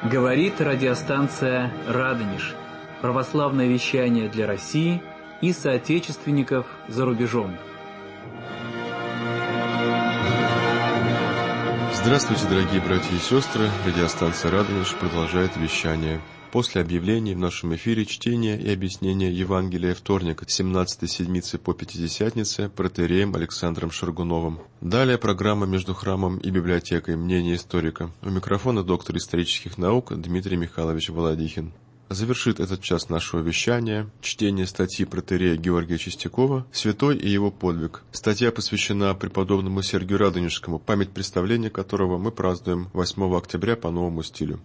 Говорит радиостанция «Радонеж». Православное вещание для России и соотечественников за рубежом. Здравствуйте, дорогие братья и сестры. Радиостанция «Радонеж» продолжает вещание. После объявлений в нашем эфире чтение и объяснение Евангелия вторника 17-й седмицы по Пятидесятнице протоиереем Александром Шаргуновым. Далее программа «Между храмом и библиотекой. Мнение историка». У микрофона доктор исторических наук Дмитрий Михайлович Володихин. Завершит этот час нашего вещания чтение статьи протоиерея Георгия Чистякова «Святой и его подвиг». Статья посвящена преподобному Сергию Радонежскому, память представления которого мы празднуем 8 октября по новому стилю.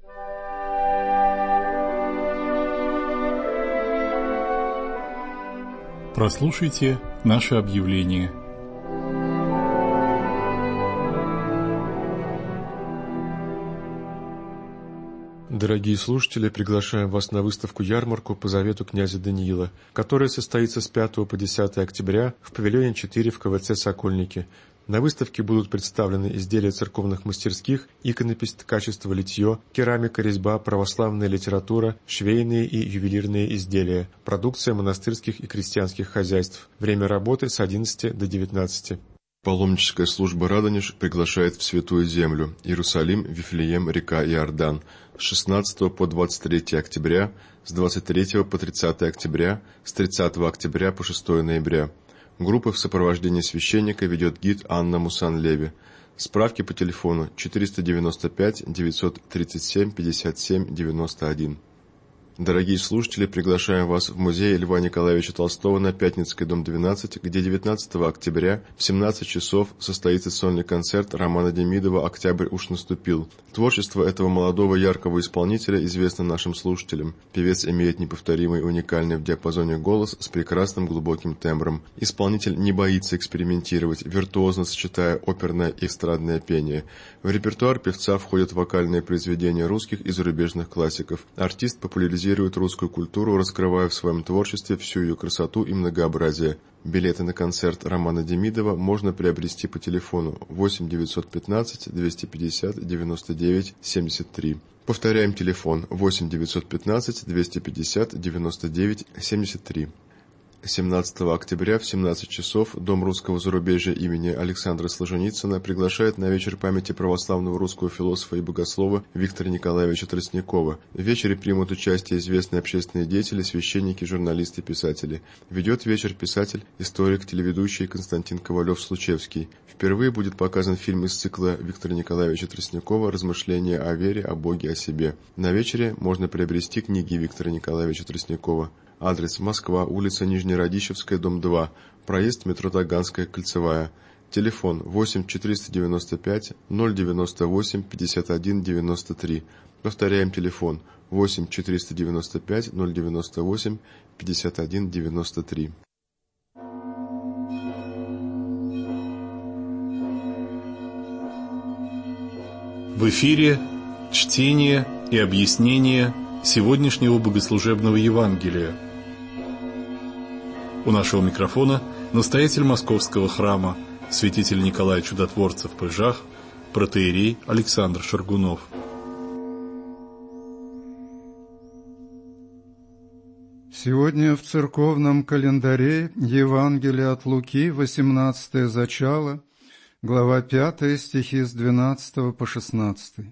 Прослушайте наше объявление. Дорогие слушатели, приглашаем вас на выставку-ярмарку по завету князя Даниила, которая состоится с 5 по 10 октября в павильоне 4 в КВЦ «Сокольники». На выставке будут представлены изделия церковных мастерских, иконопись, ткачество, литье, керамика, резьба, православная литература, швейные и ювелирные изделия, продукция монастырских и крестьянских хозяйств. Время работы с 11 до 19. Паломническая служба «Радонеж» приглашает в Святую Землю, Иерусалим, Вифлеем, река Иордан, с 16 по 23 октября, с 23 по 30 октября, с 30 октября по 6 ноября. Группы в сопровождении священника ведет гид Анна Мусан-Леви. Справки по телефону 495 937 57 91. Дорогие слушатели, приглашаем вас в музей Льва Николаевича Толстого на Пятницкой, дом 12, где 19 октября в 17 часов состоится сольный концерт Романа Демидова «Октябрь уж наступил». Творчество этого молодого яркого исполнителя известно нашим слушателям. Певец имеет неповторимый, уникальный в диапазоне голос с прекрасным глубоким тембром. Исполнитель не боится экспериментировать, виртуозно сочетая оперное и эстрадное пение. В репертуар певца входят вокальные произведения русских и зарубежных классиков. Артист популяризирует русскую культуру, раскрывая в своем творчестве всю ее красоту и многообразие. Билеты на концерт Романа Демидова можно приобрести по телефону 8 915 250 99 73. Повторяем телефон 8 915 250 99 73. 17 октября в 17 часов Дом русского зарубежья имени Александра Солженицына приглашает на вечер памяти православного русского философа и богослова Виктора Николаевича Тростникова. В вечере примут участие известные общественные деятели, священники, журналисты, писатели. Ведет вечер писатель, историк, телеведущий Константин Ковалев-Случевский. Впервые будет показан фильм из цикла Виктора Николаевича Тростникова «Размышления о вере, о Боге, о себе». На вечере можно приобрести книги Виктора Николаевича Тростникова. Адрес: Москва, улица Нижнерадищевская, дом 2, проезд метро Таганская, Кольцевая. Телефон 8 495 098 51 93. Повторяем телефон 8 495 098 51 93. В эфире чтение и объяснение сегодняшнего богослужебного Евангелия. У нашего микрофона настоятель Московского храма, святитель Николай Чудотворцев в Пыжах, протоиерей Александр Шаргунов. Сегодня в церковном календаре Евангелие от Луки, 18 зачало, глава 5, стихи с 12 по 16.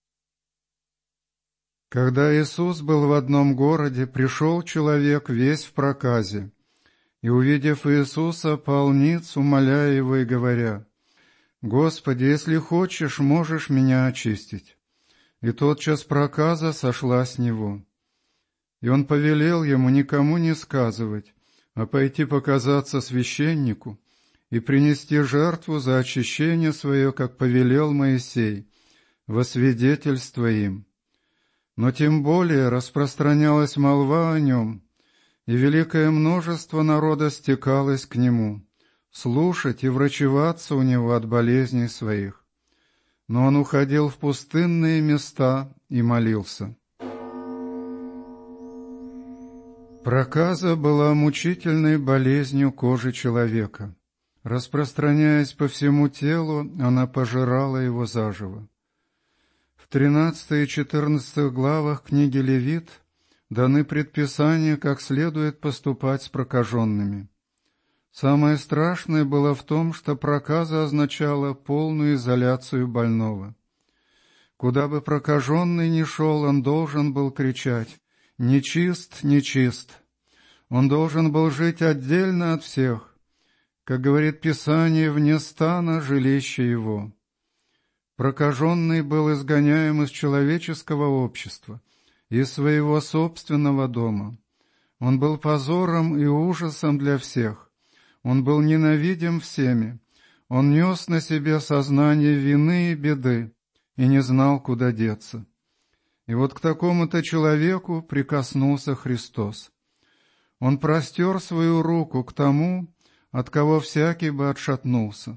Когда Иисус был в одном городе, пришел человек весь в проказе, и, увидев Иисуса, пал ниц, умоляя его и говоря: «Господи, если хочешь, можешь меня очистить». И тотчас проказа сошла с него. И он повелел ему никому не сказывать, а пойти показаться священнику и принести жертву за очищение свое, как повелел Моисей, во свидетельство им. Но тем более распространялась молва о нем, и великое множество народа стекалось к нему, слушать и врачеваться у него от болезней своих. Но он уходил в пустынные места и молился. Проказа была мучительной болезнью кожи человека. Распространяясь по всему телу, она пожирала его заживо. В 13 и 14 главах книги Левит даны предписания, как следует поступать с прокаженными. Самое страшное было в том, что проказа означала полную изоляцию больного. Куда бы прокаженный ни шел, он должен был кричать: «Нечист, нечист!» Он должен был жить отдельно от всех. Как говорит Писание, вне стана жилище его. Прокаженный был изгоняем из человеческого общества, из своего собственного дома. Он был позором и ужасом для всех. Он был ненавидим всеми. Он нес на себе сознание вины и беды и не знал, куда деться. И вот к такому-то человеку прикоснулся Христос. Он простер свою руку к тому, от кого всякий бы отшатнулся.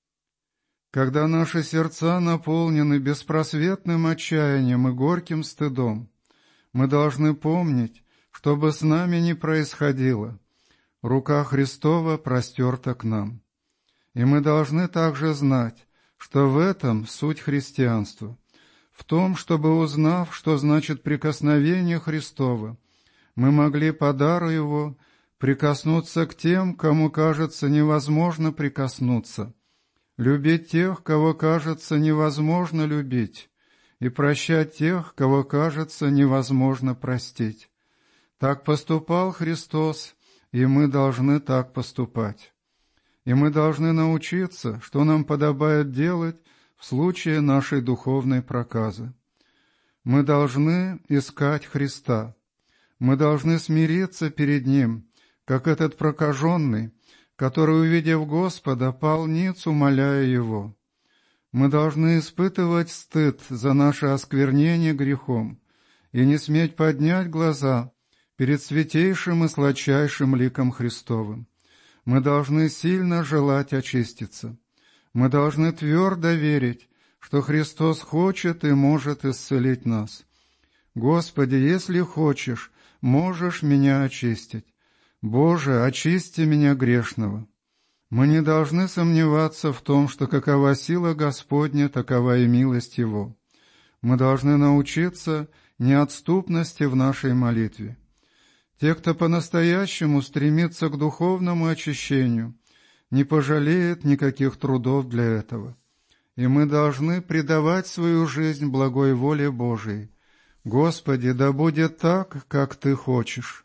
Когда наши сердца наполнены беспросветным отчаянием и горьким стыдом, мы должны помнить, что бы с нами ни происходило, рука Христова простерта к нам. И мы должны также знать, что в этом суть христианства, в том, чтобы, узнав, что значит прикосновение Христова, мы могли по дару Его прикоснуться к тем, кому кажется невозможно прикоснуться, любить тех, кого кажется невозможно любить, и прощать тех, кого кажется невозможно простить. Так поступал Христос, и мы должны так поступать. И мы должны научиться, что нам подобает делать в случае нашей духовной проказы. Мы должны искать Христа. Мы должны смириться перед Ним, как этот прокаженный, который, увидев Господа, пал ниц, умоляя Его. Мы должны испытывать стыд за наше осквернение грехом и не сметь поднять глаза перед святейшим и сладчайшим ликом Христовым. Мы должны сильно желать очиститься. Мы должны твердо верить, что Христос хочет и может исцелить нас. «Господи, если хочешь, можешь меня очистить. Боже, очисти меня грешного». Мы не должны сомневаться в том, что какова сила Господня, такова и милость Его. Мы должны научиться неотступности в нашей молитве. Те, кто по-настоящему стремится к духовному очищению, не пожалеет никаких трудов для этого. И мы должны предавать свою жизнь благой воле Божией. «Господи, да будет так, как Ты хочешь».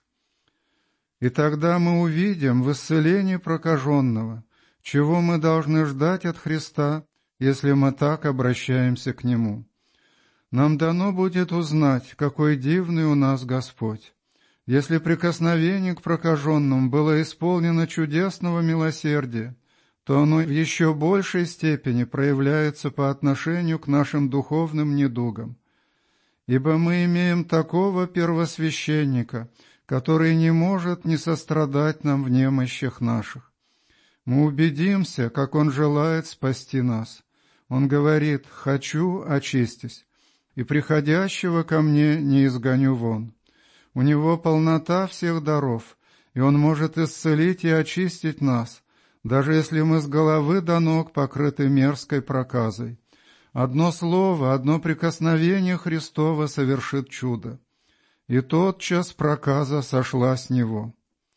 И тогда мы увидим в исцелении прокаженного, чего мы должны ждать от Христа, если мы так обращаемся к Нему. Нам дано будет узнать, какой дивный у нас Господь. Если прикосновение к прокаженным было исполнено чудесного милосердия, то оно в еще большей степени проявляется по отношению к нашим духовным недугам. Ибо мы имеем такого первосвященника, который не может не сострадать нам в немощах наших. Мы убедимся, как Он желает спасти нас. Он говорит: «Хочу, очистись, и приходящего ко мне не изгоню вон». У Него полнота всех даров, и Он может исцелить и очистить нас, даже если мы с головы до ног покрыты мерзкой проказой. Одно слово, одно прикосновение Христово совершит чудо. И тотчас проказа сошла с него.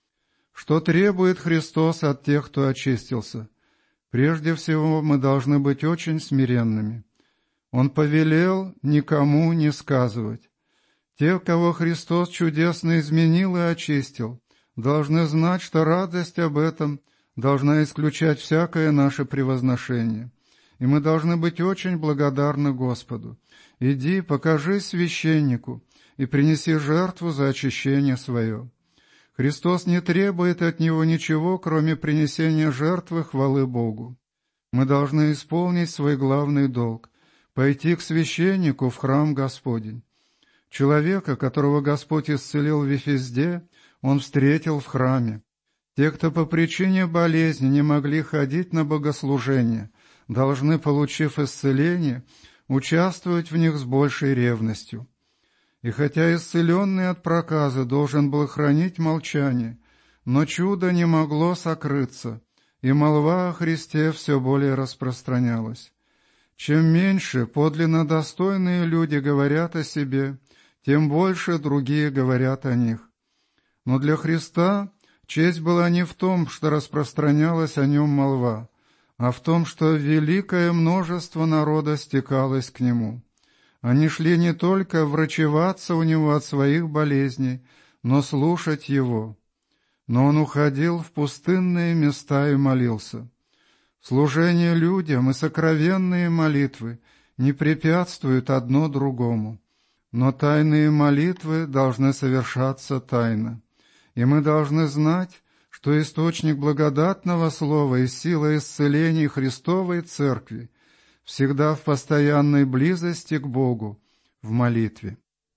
Что требует Христос от тех, кто очистился? Прежде всего, мы должны быть очень смиренными. Он повелел никому не сказывать. Те, кого Христос чудесно изменил и очистил, должны знать, что радость об этом должна исключать всякое наше превозношение. И мы должны быть очень благодарны Господу. «Иди, покажись священнику и принеси жертву за очищение свое». Христос не требует от него ничего, кроме принесения жертвы хвалы Богу. Мы должны исполнить свой главный долг — пойти к священнику в храм Господень. Человека, которого Господь исцелил в Вифезде, Он встретил в храме. Те, кто по причине болезни не могли ходить на богослужение, должны, получив исцеление, участвовать в них с большей ревностью. И хотя исцеленный от проказы должен был хранить молчание, но чудо не могло сокрыться, и молва о Христе все более распространялась. Чем меньше подлинно достойные люди говорят о себе, тем больше другие говорят о них. Но для Христа честь была не в том, что распространялась о нем молва, а в том, что великое множество народа стекалось к нему. Они шли не только врачеваться у него от своих болезней, но слушать его. Но он уходил в пустынные места и молился. Служение людям и сокровенные молитвы не препятствуют одно другому, но тайные молитвы должны совершаться тайно. И мы должны знать, что источник благодатного слова и сила исцелений Христовой Церкви всегда в постоянной близости к Богу, в молитве.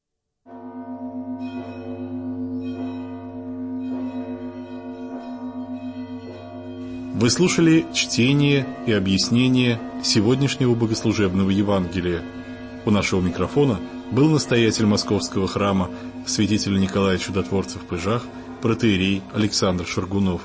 Вы слушали чтение и объяснение сегодняшнего богослужебного Евангелия. У нашего микрофона был настоятель Московского храма святитель Николай Чудотворцев в Пыжах, протоиерей Александр Шаргунов.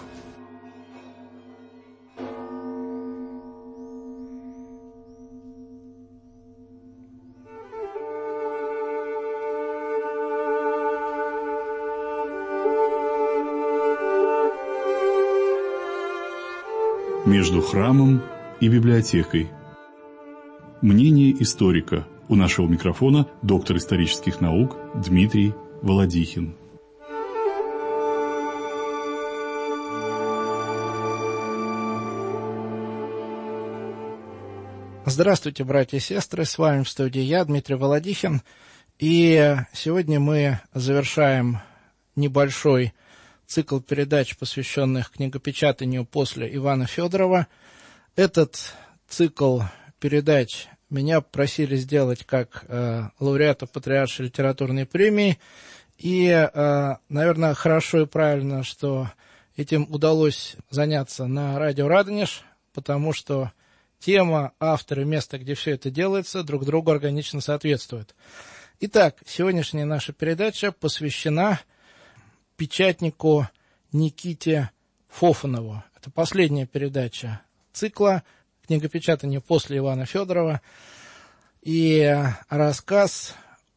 Между храмом и библиотекой. Мнение историка. У нашего микрофона доктор исторических наук Дмитрий Володихин. Здравствуйте, братья и сестры, с вами в студии я, Дмитрий Володихин, и сегодня мы завершаем небольшой цикл передач, посвященных книгопечатанию после Ивана Федорова. Этот цикл передач меня просили сделать как лауреата Патриаршей литературной премии, и, наверное, хорошо и правильно, что этим удалось заняться на радио «Радонеж», потому что тема, авторы, место, где все это делается, друг другу органично соответствуют. Итак, сегодняшняя наша передача посвящена печатнику Никите Фофанову. Это последняя передача цикла книгопечатания после Ивана Федорова. И рассказ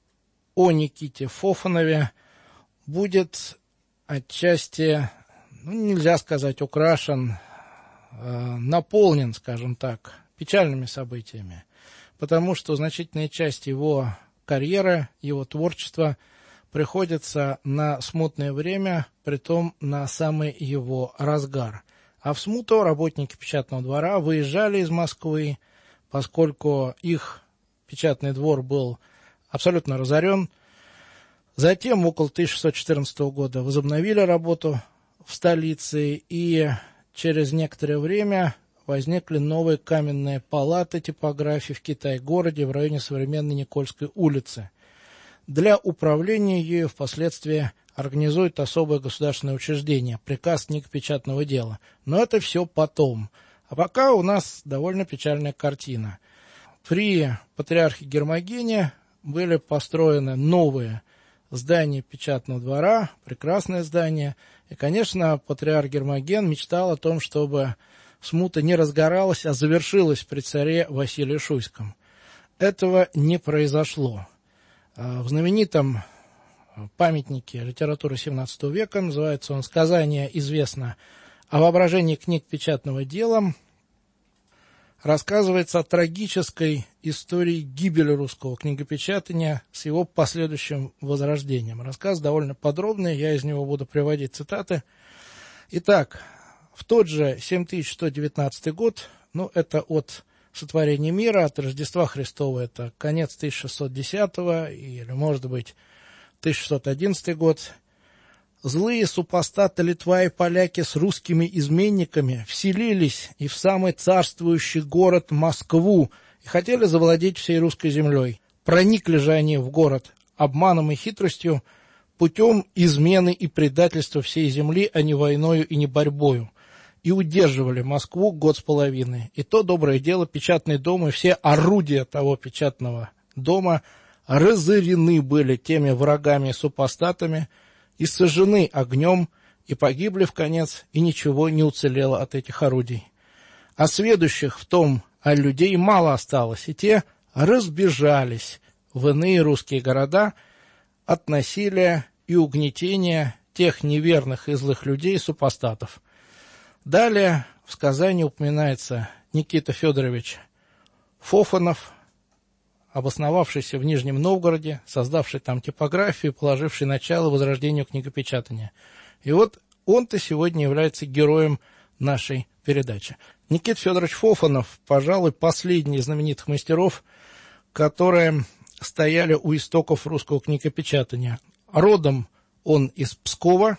о Никите Фофанове будет отчасти, нельзя сказать, украшен, наполнен, скажем так, печальными событиями, потому что значительная часть его карьеры, его творчества приходится на смутное время, притом на самый его разгар. А в смуту работники печатного двора выезжали из Москвы, поскольку их печатный двор был абсолютно разорен. Затем, около 1614 года, возобновили работу в столице, и через некоторое время возникли новые каменные палаты типографии в Китай-городе в районе современной Никольской улицы. Для управления ею впоследствии организует особое государственное учреждение, приказ книгопечатного дела. Но это все потом. А пока у нас довольно печальная картина. При патриархе Гермогене были построены новые здания печатного двора, прекрасное здание. И, конечно, патриарх Гермоген мечтал о том, чтобы смута не разгоралась, а завершилась при царе Василии Шуйском. Этого не произошло. В знаменитом памятнике литературы XVII века, называется он «Сказание известно о воображении книг печатного дела», рассказывается о трагической истории гибели русского книгопечатания с его последующим возрождением. Рассказ довольно подробный, я из него буду приводить цитаты. Итак, в тот же 7119 год, это от сотворения мира, от Рождества Христова, это конец 1610 или, может быть, 1611 год, злые супостаты Литва и поляки с русскими изменниками вселились и в самый царствующий город Москву и хотели завладеть всей русской землей. Проникли же они в город обманом и хитростью, путем измены и предательства всей земли, а не войною и не борьбою, и удерживали Москву год с половиной. И то доброе дело, печатный дом и все орудия того печатного дома разорены были теми врагами и супостатами, и сожжены огнем, и погибли в конец, и ничего не уцелело от этих орудий. А сведущих в том а людей мало осталось, и те разбежались в иные русские города от насилия и угнетения тех неверных и злых людей, супостатов. Далее в сказании упоминается Никита Федорович Фофанов, обосновавшийся в Нижнем Новгороде, создавший там типографию, положивший начало возрождению книгопечатания. И вот он-то сегодня является героем нашей передачи. Никита Федорович Фофанов, пожалуй, последний из знаменитых мастеров, которые стояли у истоков русского книгопечатания. Родом он из Пскова,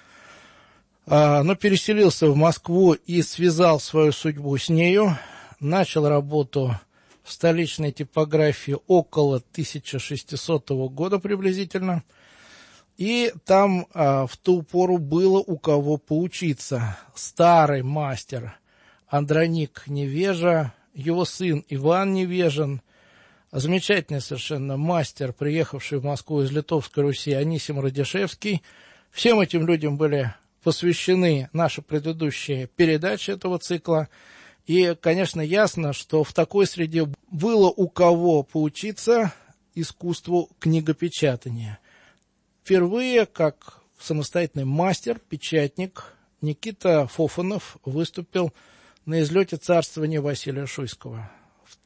но переселился в Москву и связал свою судьбу с нею. Начал работу в столичной типографии около 1600 года приблизительно. И там в ту пору было у кого поучиться. Старый мастер Андроник Невежа, его сын Иван Невежин, замечательный совершенно мастер, приехавший в Москву из Литовской Руси, Анисим Радишевский. Всем этим людям были посвящены наши предыдущие передачи этого цикла. И, конечно, ясно, что в такой среде было у кого поучиться искусству книгопечатания. Впервые, как самостоятельный мастер, печатник, Никита Фофанов выступил на излете царствования Василия Шуйского. В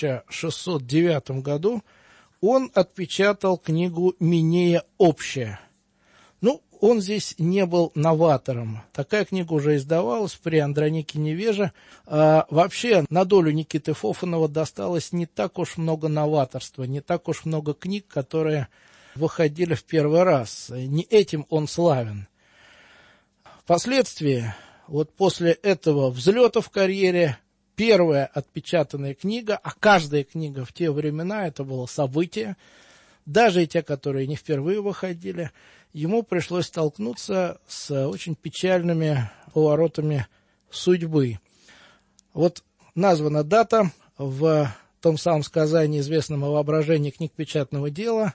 1609 году он отпечатал книгу «Минея общая». Он здесь не был новатором. Такая книга уже издавалась при Андронике Невеже. Вообще, на долю Никиты Фофанова досталось не так уж много новаторства, не так уж много книг, которые выходили в первый раз. Не этим он славен. Впоследствии, вот после этого взлета в карьере, первая отпечатанная книга, а каждая книга в те времена это было событие, даже и те, которые не впервые выходили, ему пришлось столкнуться с очень печальными поворотами судьбы. Вот названа дата в том самом сказании, известном о воображении книг печатного дела,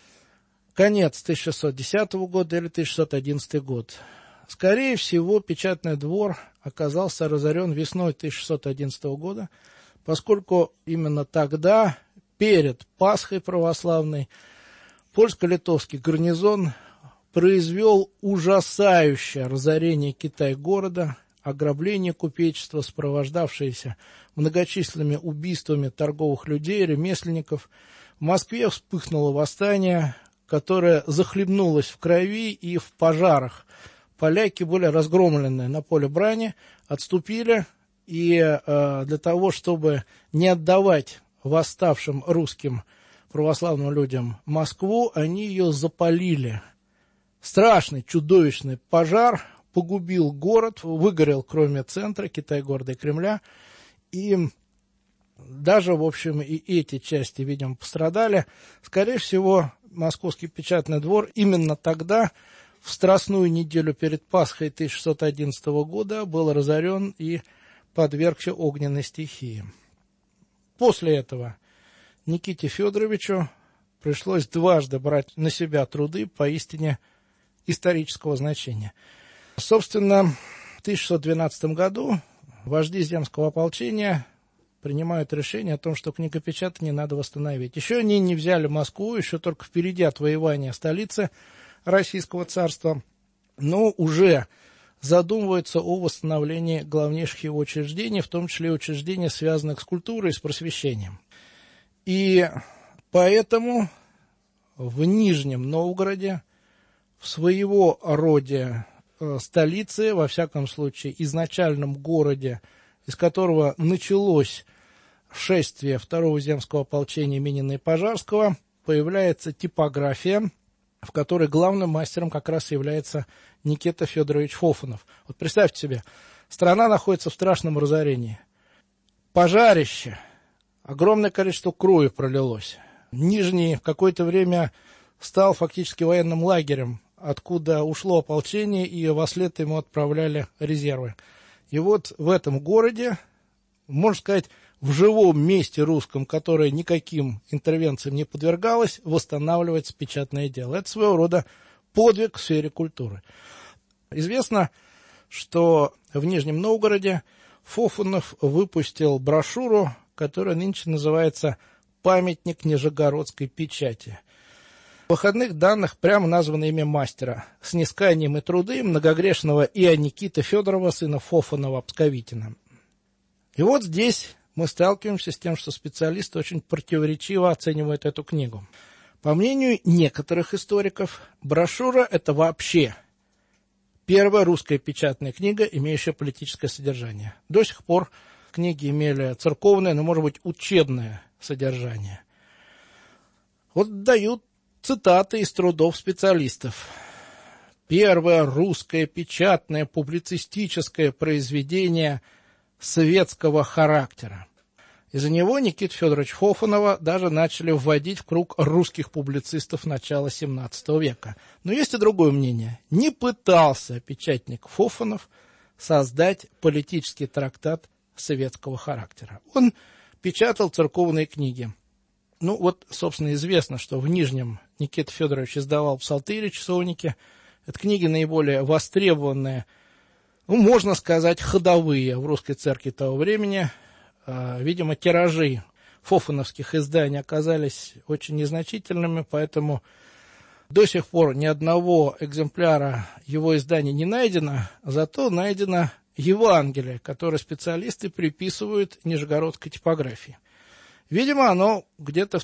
конец 1610 года или 1611 год. Скорее всего, печатный двор оказался разорен весной 1611 года, поскольку именно тогда, перед Пасхой православной, польско-литовский гарнизон произвел ужасающее разорение Китай-города, ограбление купечества, сопровождавшееся многочисленными убийствами торговых людей, ремесленников. В Москве вспыхнуло восстание, которое захлебнулось в крови и в пожарах. Поляки были разгромлены на поле брани, отступили, и для того, чтобы не отдавать восставшим русским православным людям Москву, они ее запалили. Страшный, чудовищный пожар погубил город, выгорел кроме центра, Китай-города и Кремля, и даже, в общем, и эти части, видимо, пострадали. Скорее всего, Московский печатный двор именно тогда, в страстную неделю перед Пасхой 1611 года, был разорен и подвергся огненной стихии. После этого Никите Федоровичу пришлось дважды брать на себя труды поистине исторического значения. Собственно, в 1612 году вожди земского ополчения принимают решение о том, что книгопечатание надо восстановить. Еще они не взяли Москву, еще только впереди отвоевания столицы Российского царства, но уже задумываются о восстановлении главнейших его учреждений, в том числе учреждений, связанных с культурой и с просвещением. И поэтому в Нижнем Новгороде, в своего рода столице, во всяком случае изначальном городе, из которого началось шествие Второго земского ополчения Минина и Пожарского, появляется типография, в которой главным мастером как раз является Никита Федорович Фофанов. Вот представьте себе, страна находится в страшном разорении. Пожарище, огромное количество крови пролилось. Нижний в какое-то время стал фактически военным лагерем, откуда ушло ополчение, и вослед ему отправляли резервы. И вот в этом городе, можно сказать, в живом месте русском, которое никаким интервенциям не подвергалось, восстанавливается печатное дело. Это своего рода подвиг в сфере культуры. Известно, что в Нижнем Новгороде Фофанов выпустил брошюру, которая нынче называется «Памятник Нижегородской печати». В выходных данных прямо названо имя мастера, снисканием и труды многогрешного Иоанна Никиты Федорова, сына Фофанова-Псковитина. И вот здесь мы сталкиваемся с тем, что специалисты очень противоречиво оценивают эту книгу. По мнению некоторых историков, брошюра – это вообще первая русская печатная книга, имеющая политическое содержание. До сих пор книги имели церковное, но, может быть, учебное содержание. Вот дают цитаты из трудов специалистов. Первое русское печатное публицистическое произведение светского характера. Из-за него Никиту Федоровича Фофанова даже начали вводить в круг русских публицистов начала XVII века. Но есть и другое мнение. Не пытался печатник Фофанов создать политический трактат светского характера. Он печатал церковные книги. Ну вот, собственно, известно, что в Нижнем Никита Федорович издавал псалтыри, часовники. Это книги наиболее востребованные, можно сказать, ходовые в русской церкви того времени. Видимо, тиражи фофановских изданий оказались очень незначительными, поэтому до сих пор ни одного экземпляра его издания не найдено, зато найдено Евангелие, которое специалисты приписывают нижегородской типографии. Видимо, оно где-то в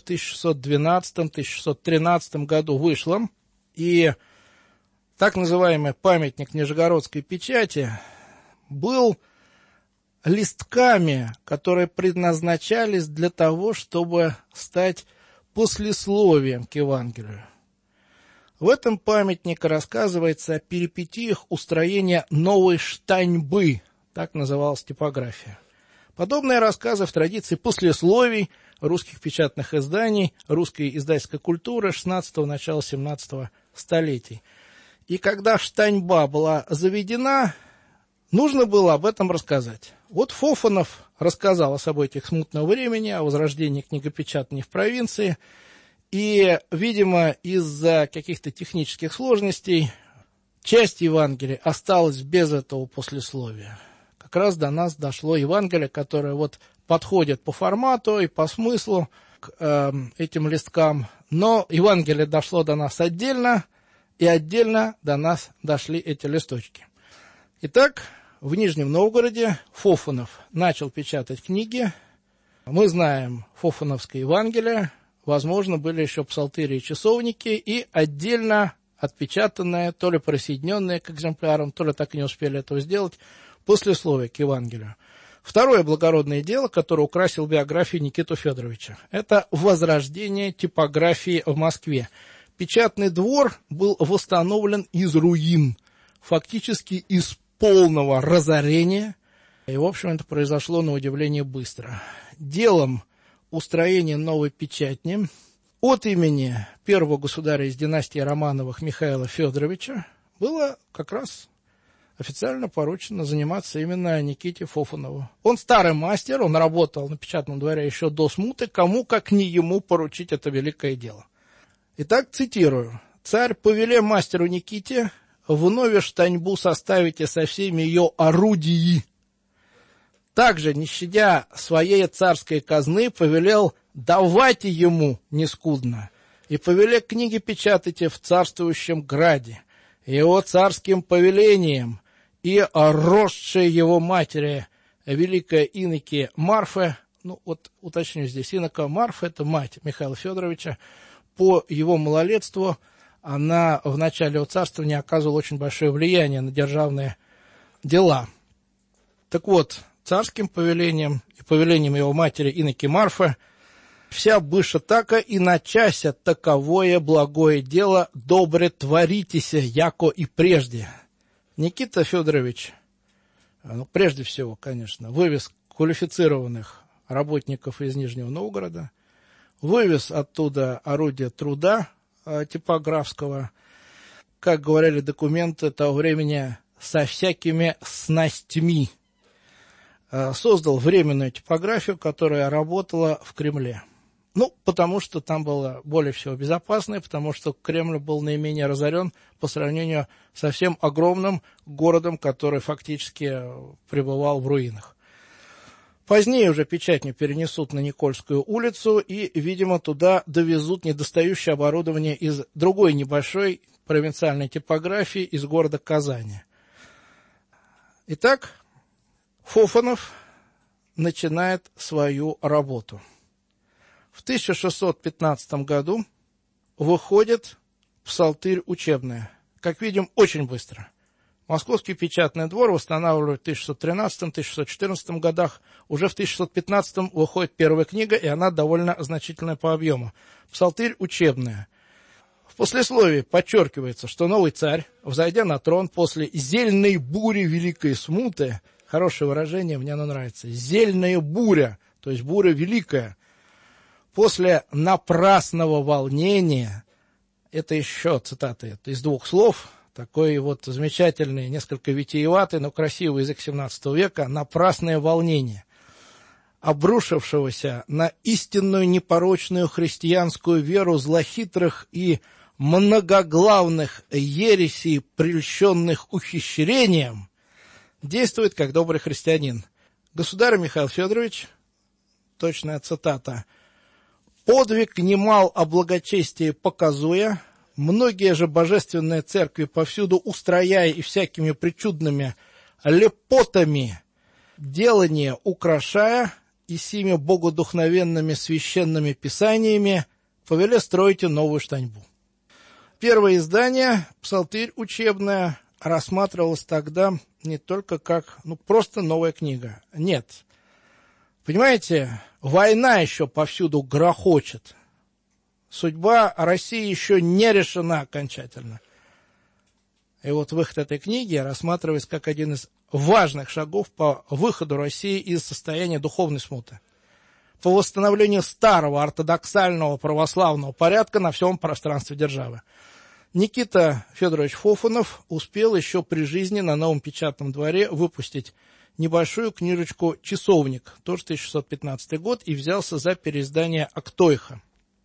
1612-1613 году вышло, и так называемый памятник Нижегородской печати был листками, которые предназначались для того, чтобы стать послесловием к Евангелию. В этом памятнике рассказывается о перипетиях устроения новой штаньбы, так называлась типография. Подобные рассказы в традиции послесловий русских печатных изданий, русской издательской культуры XVI – начала XVII столетий. И когда штаньба была заведена, нужно было об этом рассказать. Вот Фофанов рассказал о событиях смутного времени, о возрождении книгопечатания в провинции, и, видимо, из-за каких-то технических сложностей часть Евангелия осталась без этого послесловия. Как раз до нас дошло Евангелие, которое вот подходит по формату и по смыслу к этим листкам, но Евангелие дошло до нас отдельно, и отдельно до нас дошли эти листочки. Итак, в Нижнем Новгороде Фофанов начал печатать книги. Мы знаем Фофановское Евангелие, возможно, были еще псалтыри и часовники, и отдельно отпечатанное, то ли присоединенное к экземплярам, то ли так и не успели этого сделать, послесловие к Евангелию. Второе благородное дело, которое украсило биографию Никиту Федоровича, это возрождение типографии в Москве. Печатный двор был восстановлен из руин, фактически из полного разорения, и, в общем, это произошло на удивление быстро. Делом устроения новой печатни от имени первого государя из династии Романовых Михаила Федоровича было как раз официально поручено заниматься именно Никите Фофанову. Он старый мастер, он работал на печатном дворе еще до смуты, кому как не ему поручить это великое дело. Итак, цитирую. «Царь повеле мастеру Никите вновь штаньбу составите со всеми ее орудии. Также, не щадя своей царской казны, повелел давайте ему нескудно, и повеле книги печатайте в царствующем граде, его царским повелением, и росшей его матери, великая иноки Марфа». Ну вот уточню здесь, инока Марфа — это мать Михаила Федоровича. По его малолетству она в начале его царствования оказывала очень большое влияние на державные дела. Так вот, царским повелением и повелением его матери иноки Марфы вся быша така и начася таковое благое дело добре творитеся, яко и прежде. Никита Федорович, прежде всего, конечно, вывез квалифицированных работников из Нижнего Новгорода, вывез оттуда орудия труда типографского, как говорили документы того времени, со всякими снастями. Создал временную типографию, которая работала в Кремле. Ну, потому что там было более всего безопасно, потому что Кремль был наименее разорен по сравнению со всем огромным городом, который фактически пребывал в руинах. Позднее уже печатню перенесут на Никольскую улицу и, видимо, туда довезут недостающее оборудование из другой небольшой провинциальной типографии из города Казани. Итак, Фофанов начинает свою работу. В 1615 году выходит «Псалтырь учебная». Как видим, очень быстро. Московский печатный двор восстанавливает в 1613-1614 годах. Уже в 1615 выходит первая книга, и она довольно значительная по объему. «Псалтырь учебная». В послесловии подчеркивается, что новый царь, взойдя на трон после зельной бури великой смуты, хорошее выражение, мне оно нравится, зельная буря, то есть буря великая, после напрасного волнения, это еще цитата из двух слов, такой вот замечательный, несколько витиеватый, но красивый язык XVII века, напрасное волнение, обрушившегося на истинную непорочную христианскую веру злохитрых и многоглавных ересей, прельщенных ухищрением, действует как добрый христианин. Государь Михаил Федорович, точная цитата, «Подвиг немал о благочестии показуя, многие же божественные церкви повсюду устрояя и всякими причудными лепотами делание украшая, и сими богодухновенными священными писаниями повели строить новую штаньбу». Первое издание, «Псалтырь учебная», рассматривалось тогда не только как, просто новая книга. Нет. Понимаете, война еще повсюду грохочет. Судьба России еще не решена окончательно. И вот выход этой книги рассматривается как один из важных шагов по выходу России из состояния духовной смуты, по восстановлению старого ортодоксального православного порядка на всем пространстве державы. Никита Федорович Фофанов успел еще при жизни на новом печатном дворе выпустить небольшую книжечку «Часовник», тоже 1615 год, и взялся за переиздание «Актойха».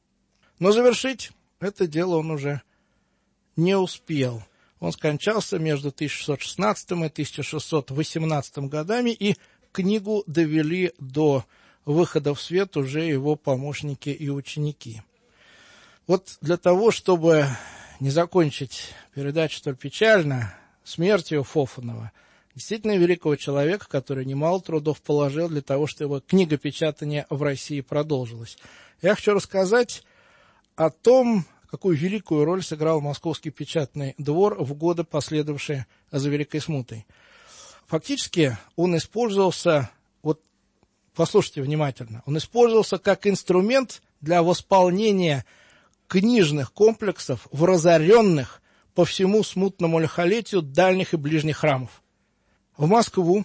Но завершить это дело он уже не успел. Он скончался между 1616 и 1618 годами, и книгу довели до выхода в свет уже его помощники и ученики. Вот для того, чтобы не закончить передачу столь печально, смертью Фофанова, действительно великого человека, который немало трудов положил для того, чтобы книгопечатание в России продолжилось. Я хочу рассказать о том, какую великую роль сыграл Московский печатный двор в годы, последовавшие за Великой Смутой. Фактически он использовался, послушайте внимательно, он использовался как инструмент для восполнения книжных комплексов в разоренных по всему смутному лихолетию дальних и ближних храмов. В Москву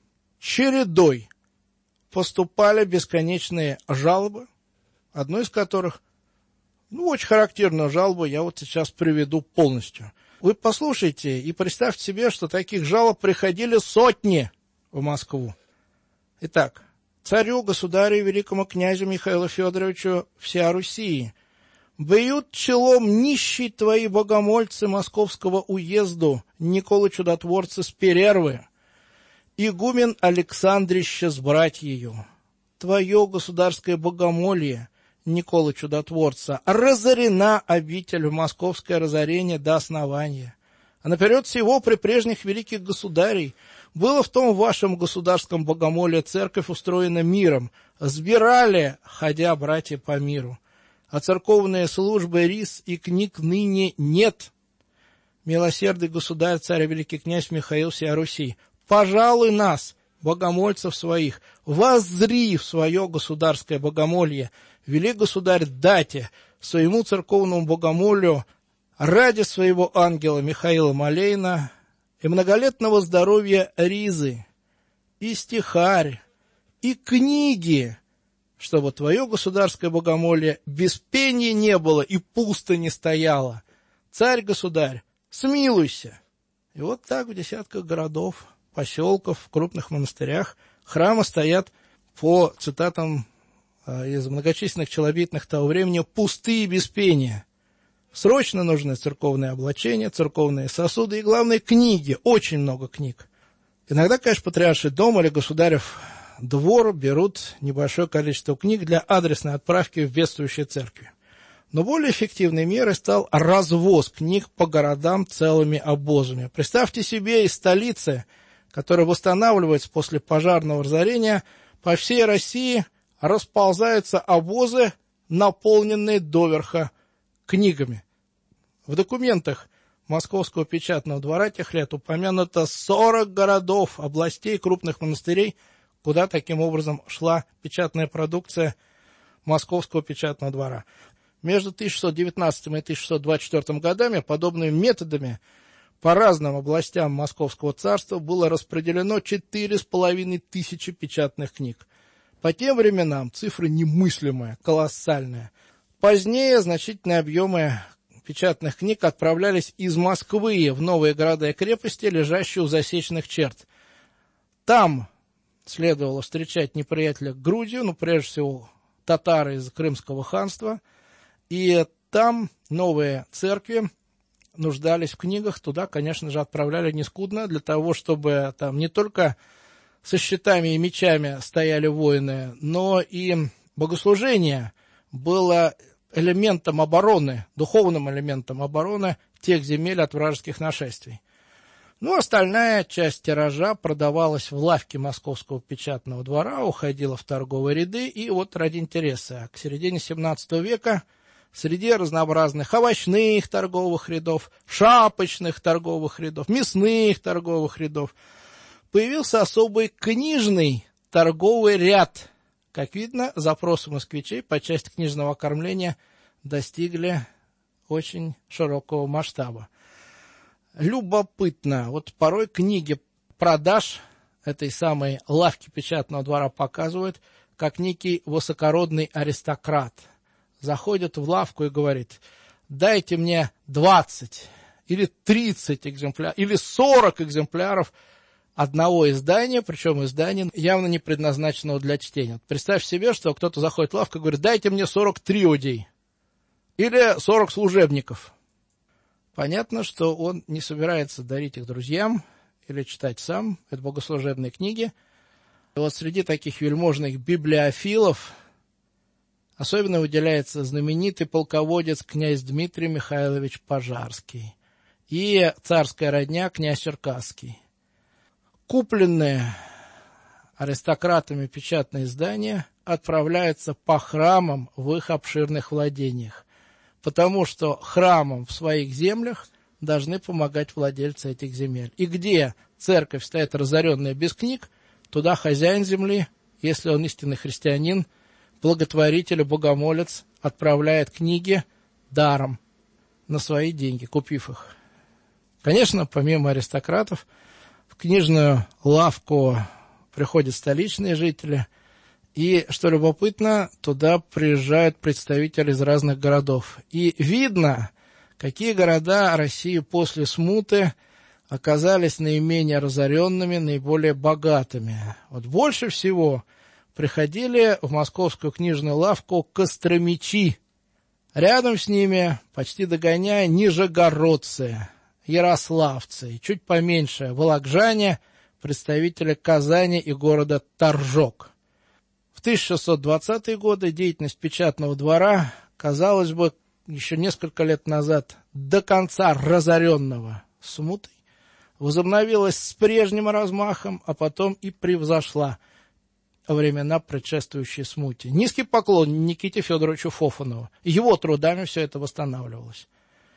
чередой поступали бесконечные жалобы, одну из которых, очень характерную жалобу я сейчас приведу полностью. Вы послушайте и представьте себе, что таких жалоб приходили сотни в Москву. Итак, царю, государю, великому князю Михаилу Федоровичу всея Руси, бьют челом нищие твои богомольцы московского уезду, Николы Чудотворцы с Перервы, игумен Александрище с братьею. Твое государское богомолье, Николы Чудотворца, разорена обитель в московское разорение до основания. А наперед всего при прежних великих государей было в том вашем государском богомолье церковь устроена миром, сбирали, ходя братья по миру. А церковные службы рис и книг ныне нет. Милосердный государь, царь и великий князь Михаил всея Руси, пожалуй нас, богомольцев своих, воззри в свое государское богомолье, вели, государь, дате своему церковному богомолью ради своего ангела Михаила Малейна и многолетнего здоровья ризы, и стихарь, и книги, чтобы твое государское богомолье без пения не было и пусто не стояло. Царь-государь, смилуйся. И вот так в десятках городов, поселков, в крупных монастырях храмы стоят, по цитатам из многочисленных челобитных того времени, пустые без пения. Срочно нужны церковные облачения, церковные сосуды и, главное, книги, очень много книг. Иногда, конечно, патриарший дом или государев двор берут небольшое количество книг для адресной отправки в бедствующие церкви. Но более эффективной мерой стал развоз книг по городам целыми обозами. Представьте себе, из столицы, которая восстанавливается после пожарного разорения, по всей России расползаются обозы, наполненные доверха книгами. В документах Московского печатного двора тех лет упомянуто 40 городов, областей, крупных монастырей, куда таким образом шла печатная продукция Московского печатного двора. Между 1619 и 1624 годами подобными методами по разным областям Московского царства было распределено 4500 печатных книг. По тем временам цифра немыслимая, колоссальная. Позднее значительные объемы печатных книг отправлялись из Москвы в новые города и крепости, лежащие у засечных черт. Там следовало встречать неприятеля Грузию, прежде всего татары из Крымского ханства, и там новые церкви нуждались в книгах, туда, конечно же, отправляли нескудно, для того, чтобы там не только со щитами и мечами стояли воины, но и богослужение было элементом обороны, духовным элементом обороны тех земель от вражеских нашествий. Остальная часть тиража продавалась в лавке Московского печатного двора, уходила в торговые ряды, и ради интереса, к середине 17 века среди разнообразных овощных торговых рядов, шапочных торговых рядов, мясных торговых рядов появился особый книжный торговый ряд. Как видно, запросы москвичей по части книжного оформления достигли очень широкого масштаба. Любопытно, порой книги продаж этой самой лавки печатного двора показывают, как некий высокородный аристократ заходит в лавку и говорит: дайте мне 20 или 30 экземпляров, или 40 экземпляров одного издания, причем издания явно не предназначенного для чтения. Представь себе, что кто-то заходит в лавку и говорит: дайте мне 40 триодей или 40 служебников. Понятно, что он не собирается дарить их друзьям или читать сам. Это богослужебные книги. И среди таких вельможных библиофилов особенно выделяется знаменитый полководец князь Дмитрий Михайлович Пожарский и царская родня князь Черкасский. Купленные аристократами печатные издания отправляются по храмам в их обширных владениях, потому что храмам в своих землях должны помогать владельцы этих земель. И где церковь стоит разоренная без книг, туда хозяин земли, если он истинный христианин, благотворитель, богомолец, отправляет книги даром на свои деньги, купив их. Конечно, помимо аристократов, в книжную лавку приходят столичные жители, и, что любопытно, туда приезжают представители из разных городов. И видно, какие города России после смуты оказались наименее разоренными, наиболее богатыми. Больше всего приходили в московскую книжную лавку костромичи. Рядом с ними, почти догоняя, нижегородцы, ярославцы, чуть поменьше волокжане, представители Казани и города Торжок. В 1620-е годы деятельность печатного двора, казалось бы, еще несколько лет назад до конца разоренного смутой, возобновилась с прежним размахом, а потом и превзошла времена, предшествующие смуте. Низкий поклон Никите Федоровичу Фофанову. Его трудами все это восстанавливалось.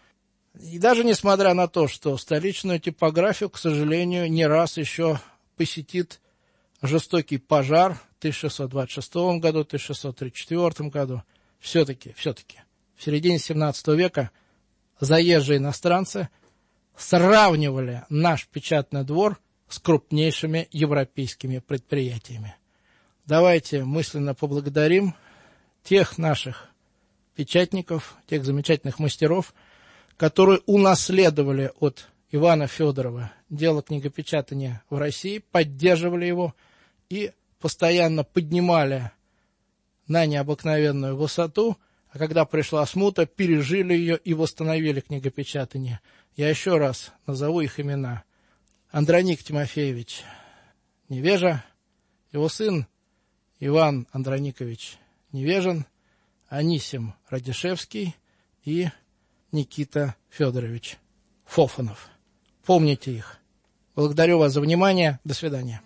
И даже несмотря на то, что столичную типографию, к сожалению, не раз еще посетит жестокий пожар в 1626 году, 1634 году, все-таки в середине 17 века заезжие иностранцы сравнивали наш печатный двор с крупнейшими европейскими предприятиями. Давайте мысленно поблагодарим тех наших печатников, тех замечательных мастеров, которые унаследовали от Ивана Федорова дело книгопечатания в России, поддерживали его и постоянно поднимали на необыкновенную высоту, а когда пришла смута, пережили ее и восстановили книгопечатание. Я еще раз назову их имена. Андроник Тимофеевич Невежа, его сын Иван Андроникович Невежин, Анисим Радишевский и Никита Федорович Фофанов. Помните их. Благодарю вас за внимание. До свидания.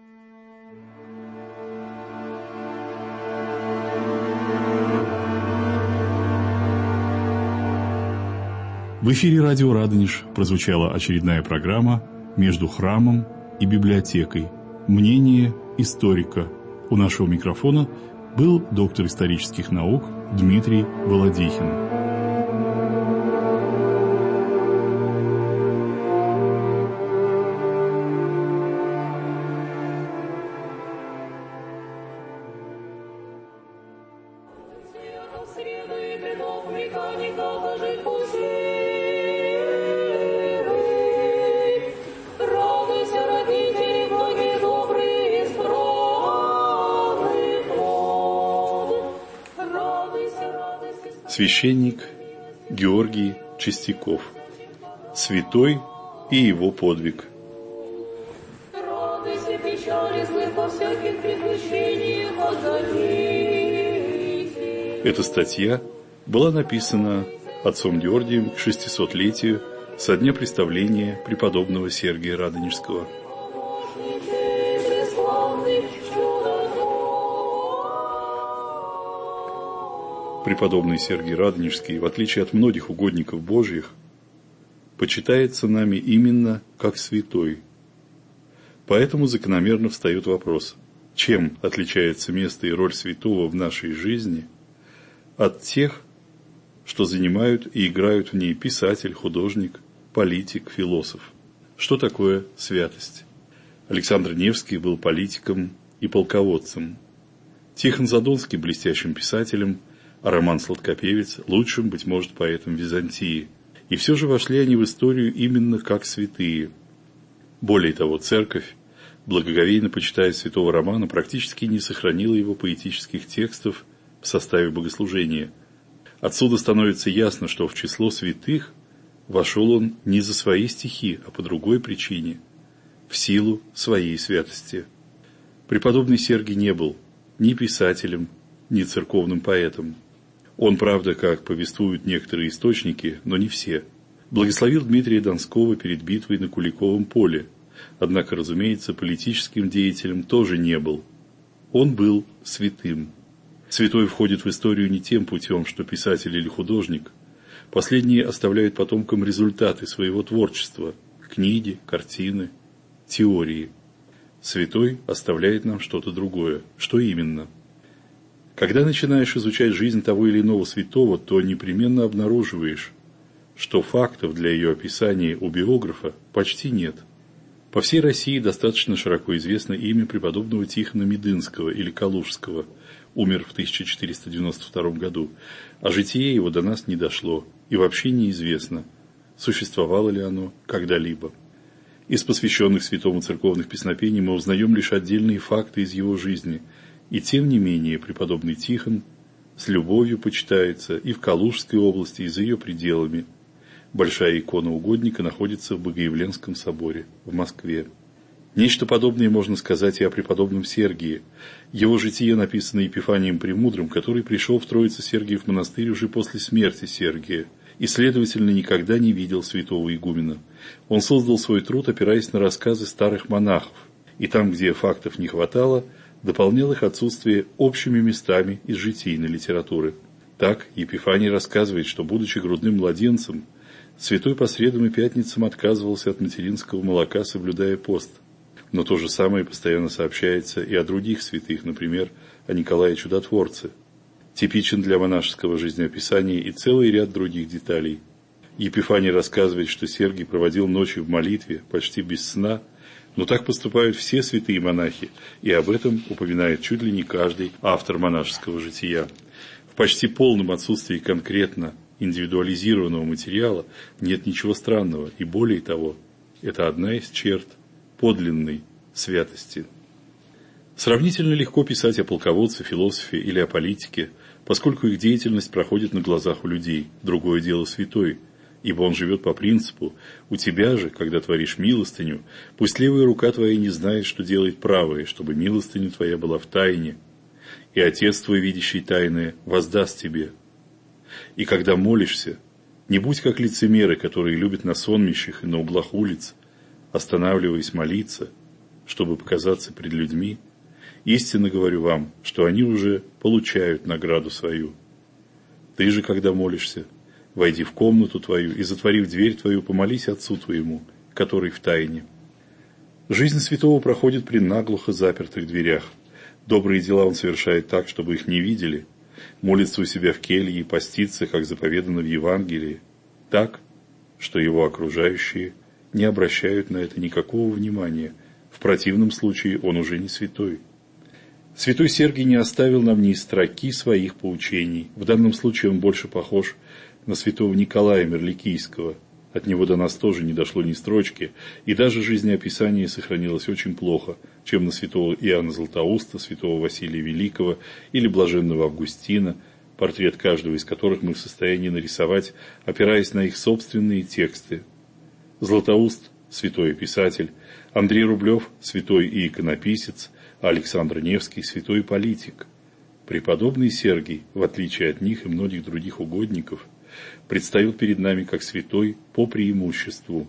В эфире радио «Радонеж» прозвучала очередная программа «Между храмом и библиотекой. Мнение историка». У нашего микрофона был доктор исторических наук Дмитрий Володихин. Священник Георгий Чистяков. Святой и его подвиг. Эта статья была написана отцом Георгием к 600-летию со дня представления преподобного Сергия Радонежского. Преподобный Сергий Радонежский, в отличие от многих угодников Божьих, почитается нами именно как святой. Поэтому закономерно встает вопрос, чем отличается место и роль святого в нашей жизни от тех, что занимают и играют в ней писатель, художник, политик, философ. Что такое святость? Александр Невский был политиком и полководцем, Тихон Задонский – блестящим писателем, а Роман Сладкопевец – лучшим, быть может, поэтом Византии. И все же вошли они в историю именно как святые. Более того, церковь, благоговейно почитая святого Романа, практически не сохранила его поэтических текстов в составе богослужения. Отсюда становится ясно, что в число святых вошел он не за свои стихи, а по другой причине – в силу своей святости. Преподобный Сергий не был ни писателем, ни церковным поэтом. Он, правда, как повествуют некоторые источники, но не все, благословил Дмитрия Донского перед битвой на Куликовом поле, однако, разумеется, политическим деятелем тоже не был. Он был святым. Святой входит в историю не тем путем, что писатель или художник. Последние оставляют потомкам результаты своего творчества – книги, картины, теории. Святой оставляет нам что-то другое. Что именно? Когда начинаешь изучать жизнь того или иного святого, то непременно обнаруживаешь, что фактов для ее описания у биографа почти нет. По всей России достаточно широко известно имя преподобного Тихона Медынского или Калужского, умер в 1492 году, а житие его до нас не дошло и вообще неизвестно, существовало ли оно когда-либо. Из посвященных святому церковных песнопений мы узнаем лишь отдельные факты из его жизни, и тем не менее преподобный Тихон с любовью почитается и в Калужской области, и за ее пределами. Большая икона угодника находится в Богоявленском соборе в Москве. Нечто подобное можно сказать и о преподобном Сергии. Его житие написано Епифанием Премудрым, который пришел в Троице-Сергиев монастырь уже после смерти Сергия и, следовательно, никогда не видел святого игумена. Он создал свой труд, опираясь на рассказы старых монахов, и там, где фактов не хватало, дополнял их отсутствие общими местами из житийной литературы. Так, Епифаний рассказывает, что, будучи грудным младенцем, святой по средам и пятницам отказывался от материнского молока, соблюдая пост. Но то же самое постоянно сообщается и о других святых, например, о Николае Чудотворце. Типичен для монашеского жизнеописания и целый ряд других деталей. Епифаний рассказывает, что Сергий проводил ночи в молитве, почти без сна, но так поступают все святые монахи, и об этом упоминает чуть ли не каждый автор монашеского жития. В почти полном отсутствии конкретно индивидуализированного материала нет ничего странного, и более того, это одна из черт подлинной святости. Сравнительно легко писать о полководце, философе или о политике, поскольку их деятельность проходит на глазах у людей. Другое дело святой. ибо он живет по принципу: у тебя же, когда творишь милостыню, пусть левая рука твоя не знает, что делает правая, чтобы милостыня твоя была в тайне, и Отец твой, видящий тайное, воздаст тебе. И когда молишься, не будь как лицемеры, которые любят на сонмищах и на углах улиц, останавливаясь молиться, чтобы показаться пред людьми. Истинно говорю вам, что они уже получают награду свою. Ты же, когда молишься, войди в комнату твою и, затворив дверь твою, помолись Отцу твоему, который в тайне. Жизнь святого проходит при наглухо запертых дверях. Добрые дела он совершает так, чтобы их не видели. Молится у себя в келье и постится, как заповедано в Евангелии, так, что его окружающие не обращают на это никакого внимания. В противном случае он уже не святой. Святой Сергий не оставил нам ни строки своих поучений. В данном случае он больше похож на святого Николая Мерликийского. От него до нас тоже не дошло ни строчки, и даже жизнеописание сохранилось очень плохо, чем на святого Иоанна Златоуста, святого Василия Великого или блаженного Августина, портрет каждого из которых мы в состоянии нарисовать, опираясь на их собственные тексты. Златоуст – святой писатель, Андрей Рублев – святой и иконописец, а Александр Невский – святой политик. Преподобный Сергий, в отличие от них и многих других угодников, предстает перед нами как святой по преимуществу.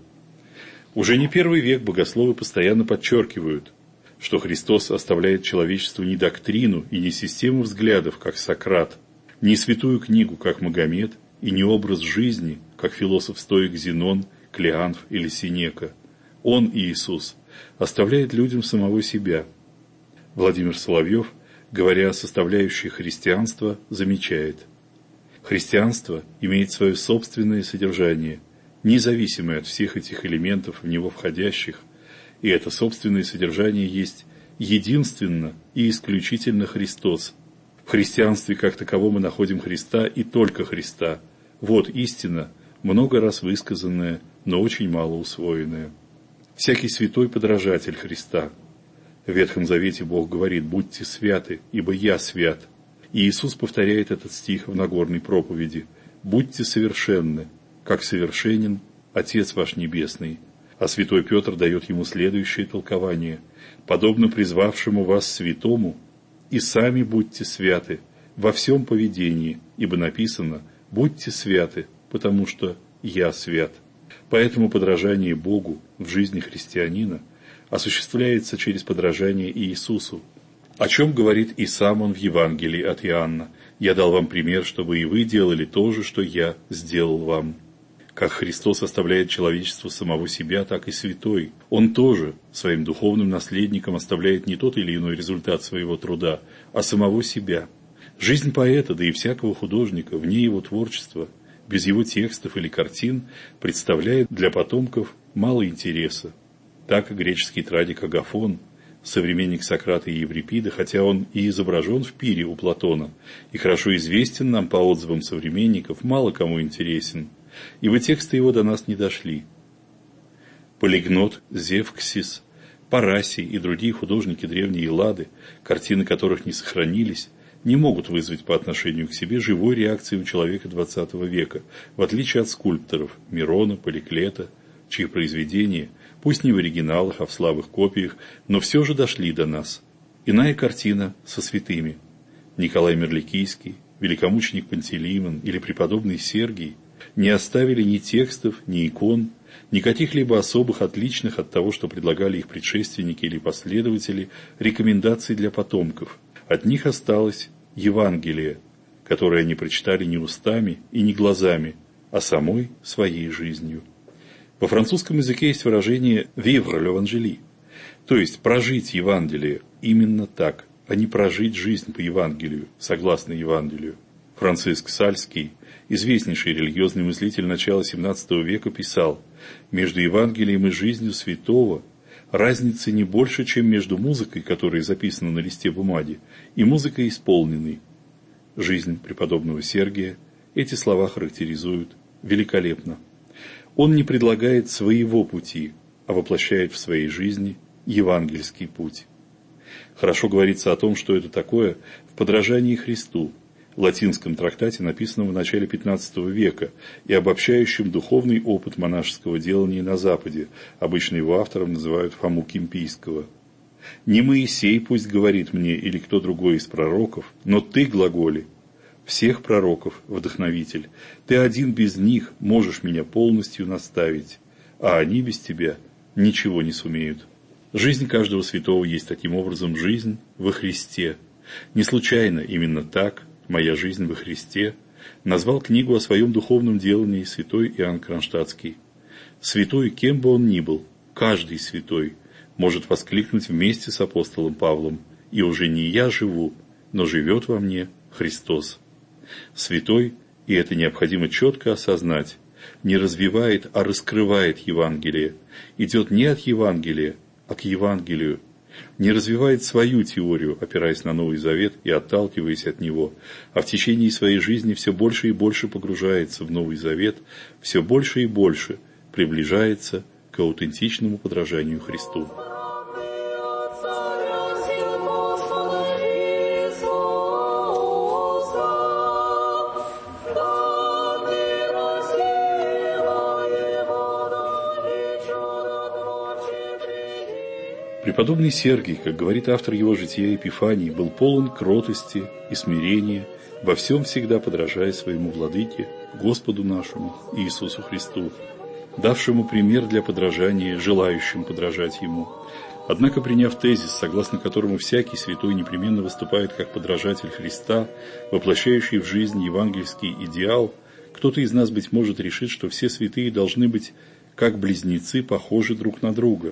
Уже не первый век богословы постоянно подчеркивают, что Христос оставляет человечеству не доктрину и не систему взглядов, как Сократ, не святую книгу, как Магомед, и не образ жизни, как философ-стоик Зенон, Клеанф или Сенека. Он, Иисус, оставляет людям самого себя. Владимир Соловьев, говоря о составляющей христианства, замечает: христианство имеет свое собственное содержание, независимое от всех этих элементов в него входящих, и это собственное содержание есть единственно и исключительно Христос. В христианстве как таковом мы находим Христа и только Христа. Вот истина, много раз высказанная, но очень мало усвоенная. Всякий святой подражатель Христа. В Ветхом Завете Бог говорит: «Будьте святы, ибо я свят». И Иисус повторяет этот стих в Нагорной проповеди: «Будьте совершенны, как совершенен Отец ваш Небесный». А святой Петр дает ему следующее толкование: «Подобно призвавшему вас святому, и сами будьте святы во всем поведении, ибо написано: будьте святы, потому что я свят». Поэтому подражание Богу в жизни христианина осуществляется через подражание Иисусу, о чем говорит и сам он в Евангелии от Иоанна: «Я дал вам пример, чтобы и вы делали то же, что я сделал вам». Как Христос оставляет человечеству самого себя, так и святой. Он тоже своим духовным наследникам оставляет не тот или иной результат своего труда, а самого себя. Жизнь поэта, да и всякого художника, вне его творчества, без его текстов или картин, представляет для потомков мало интереса. Так и греческий традик Агафон, современник Сократа и Еврипида, хотя он и изображен в пире у Платона, и хорошо известен нам по отзывам современников, мало кому интересен, ибо тексты его до нас не дошли. Полигнот, Зевксис, Парасий и другие художники древней Эллады, картины которых не сохранились, не могут вызвать по отношению к себе живой реакции у человека XX века, в отличие от скульпторов Мирона, Поликлета, чьи произведения, пусть не в оригиналах, а в слабых копиях, но все же дошли до нас. Иная картина со святыми. Николай Мерликийский, великомученик Пантелеймон или преподобный Сергий не оставили ни текстов, ни икон, ни каких-либо особых, отличных от того, что предлагали их предшественники или последователи, рекомендаций для потомков. От них осталось Евангелие, которое они прочитали не устами и не глазами, а самой своей жизнью. Во французском языке есть выражение «vivre l'évangile», то есть прожить Евангелие именно так, а не прожить жизнь по Евангелию, согласно Евангелию. Франциск Сальский, известнейший религиозный мыслитель начала XVII века, писал: «Между Евангелием и жизнью святого разницы не больше, чем между музыкой, которая записана на листе бумаги, и музыкой исполненной». Жизнь преподобного Сергия эти слова характеризуют великолепно. Он не предлагает своего пути, а воплощает в своей жизни евангельский путь. Хорошо говорится о том, что это такое в подражании Христу, латинском трактате, написанном в начале XV века и обобщающем духовный опыт монашеского делания на Западе. Обычно его автором называют Фому Кимпийского. «Не Моисей пусть говорит мне или кто другой из пророков, но ты глаголи. Всех пророков, вдохновитель, ты один без них можешь меня полностью наставить, а они без тебя ничего не сумеют». Жизнь каждого святого есть таким образом жизнь во Христе. Не случайно именно так «Моя жизнь во Христе» назвал книгу о своем духовном делании святой Иоанн Кронштадтский. Святой, кем бы он ни был, каждый святой может воскликнуть вместе с апостолом Павлом: «И уже не я живу, но живет во мне Христос». Святой, и это необходимо четко осознать, не развивает, а раскрывает Евангелие, идет не от Евангелия, а к Евангелию, не развивает свою теорию, опираясь на Новый Завет и отталкиваясь от него, а в течение своей жизни все больше и больше погружается в Новый Завет, все больше и больше приближается к аутентичному подражанию Христу. Преподобный Сергий, как говорит автор его жития Епифаний, был полон кротости и смирения, во всем всегда подражая своему владыке, Господу нашему Иисусу Христу, давшему пример для подражания желающим подражать Ему. Однако, приняв тезис, согласно которому всякий святой непременно выступает как подражатель Христа, воплощающий в жизнь евангельский идеал, кто-то из нас, быть может, решит, что все святые должны быть как близнецы похожи друг на друга.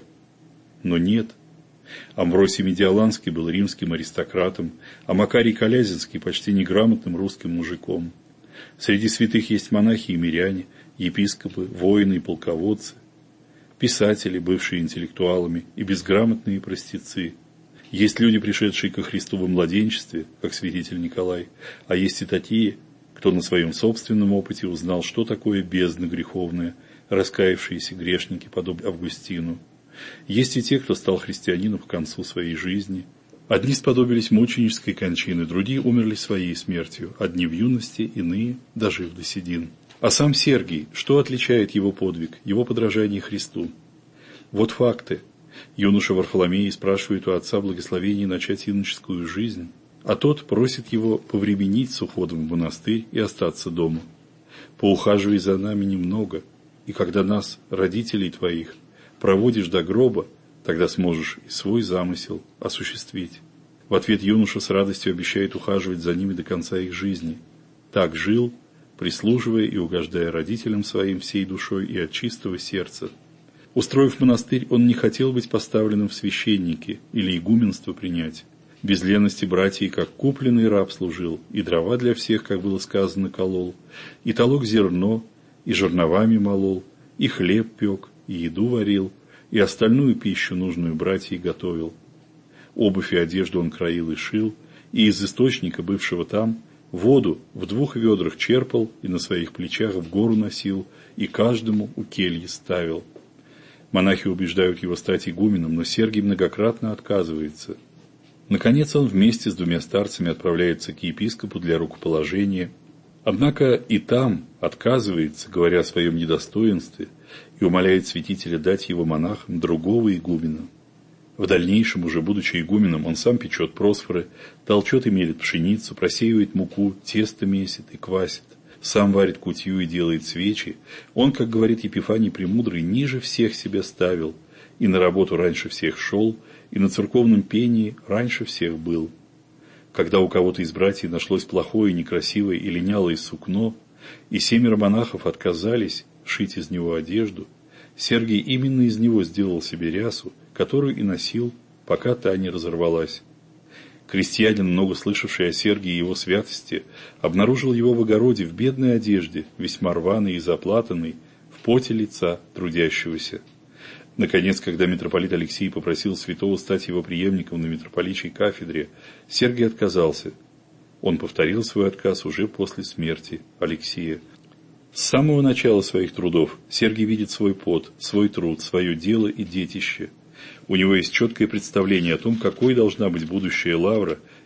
Но нет. Амвросий Медиаланский был римским аристократом, а Макарий Колязинский почти неграмотным русским мужиком. Среди святых есть монахи и миряне, епископы, воины и полководцы, писатели, бывшие интеллектуалами, и безграмотные простецы. Есть люди, пришедшие ко Христу во младенчестве, как святитель Николай, а есть и такие, кто на своем собственном опыте узнал, что такое бездна греховная, раскаявшиеся грешники, подобно Августину. Есть и те, кто стал христианином к концу своей жизни. Одни сподобились мученической кончины, другие умерли своей смертью, одни в юности, иные дожив до седин. А сам Сергий, что отличает его подвиг, его подражание Христу? Вот факты. Юноша Варфоломей спрашивает у отца благословения начать иноческую жизнь, а тот просит его повременить с уходом в монастырь и остаться дома. «Поухаживай за нами немного, и когда нас, родителей твоих, проводишь до гроба, тогда сможешь и свой замысел осуществить». В ответ юноша с радостью обещает ухаживать за ними до конца их жизни. Так жил, прислуживая и угождая родителям своим всей душой и от чистого сердца. Устроив монастырь, он не хотел быть поставленным в священники или игуменство принять. Без лености братьей, как купленный раб, служил, и дрова для всех, как было сказано, колол, и толок зерно, и жерновами молол, и хлеб пек, и еду варил, и остальную пищу, нужную братьей, готовил. Обувь и одежду он краил и шил, и из источника, бывшего там, воду в 2 ведрах черпал и на своих плечах в гору носил, и каждому у кельи ставил. Монахи убеждают его стать игуменом, но Сергий многократно отказывается. Наконец он вместе с 2 старцами отправляется к епископу для рукоположения. Однако и там отказывается, говоря о своем недостоинстве, и умоляет святителя дать его монахам другого игумена. В дальнейшем, уже будучи игуменом, он сам печет просфоры, толчет и мелит пшеницу, просеивает муку, тесто месит и квасит, сам варит кутью и делает свечи. Он, как говорит Епифаний Премудрый, ниже всех себя ставил, и на работу раньше всех шел, и на церковном пении раньше всех был. Когда у кого-то из братьев нашлось плохое, некрасивое и линялое сукно, и 7 монахов отказались шить из него одежду, Сергий именно из него сделал себе рясу, которую и носил, пока та не разорвалась. Крестьянин, много слышавший о Сергии и его святости, обнаружил его в огороде в бедной одежде, весьма рваной и заплатанной, в поте лица трудящегося. Наконец, когда митрополит Алексий попросил святого стать его преемником на митрополичьей кафедре, Сергий отказался. Он повторил свой отказ уже после смерти Алексия. С самого начала своих трудов Сергий видит свой пот, свой труд, свое дело и детище. У него есть четкое представление о том, какой должна быть будущая лавра